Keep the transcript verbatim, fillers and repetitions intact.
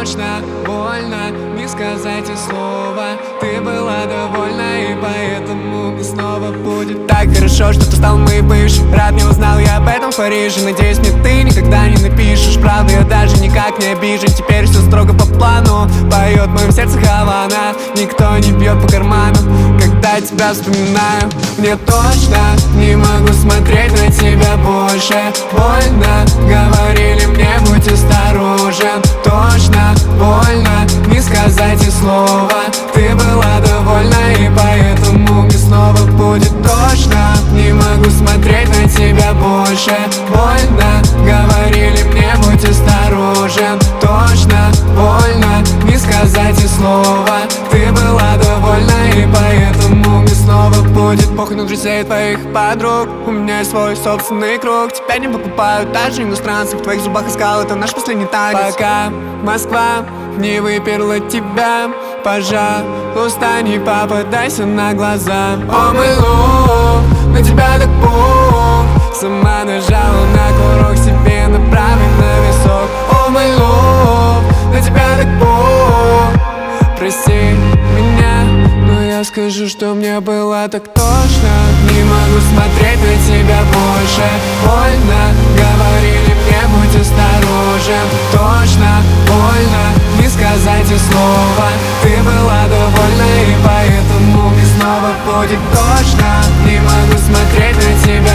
точно больно не сказать и слова. Ты была довольна, и поэтому мне снова будет так хорошо, что ты стал моей бывшей. Рад, не узнал я об этом в Париже. Надеюсь, мне ты никогда не напишешь. Правда, я даже никак не обижен. Теперь все строго по плану. Поет в моем сердце Хавана. Никто не бьет по карману. Когда тебя вспоминаю, мне точно не могу смотреть на тебя больше. Больно, говорили мне, будь осторожен. Точно больно не сказать и слова. Ты была довольна, и поэтому мне снова будет точно. Не могу смотреть на тебя больше. Больно, говорили мне, будь осторожен. Точно больно не сказать и слова. Ты была довольна, и поэтому мне снова будет похуй на друзей твоих подруг. У меня есть свой собственный круг. Тебя не покупают даже иностранцы. В твоих зубах искал, это наш последний танец. Пока Москва не выперла тебя, пожалуйста, не попадайся на глаза. О, мой лук, на тебя так пух. Сама нажала на курок, себе направив на висок. О, мой лук, на тебя так пух. Прости меня, но я скажу, что мне было так точно. Не могу смотреть на тебя больше. Больно, говорили мне, будь осторожен. Точно больно не сказать и слова. Ты была довольна, и поэтому мне снова будет точно. Не могу смотреть на тебя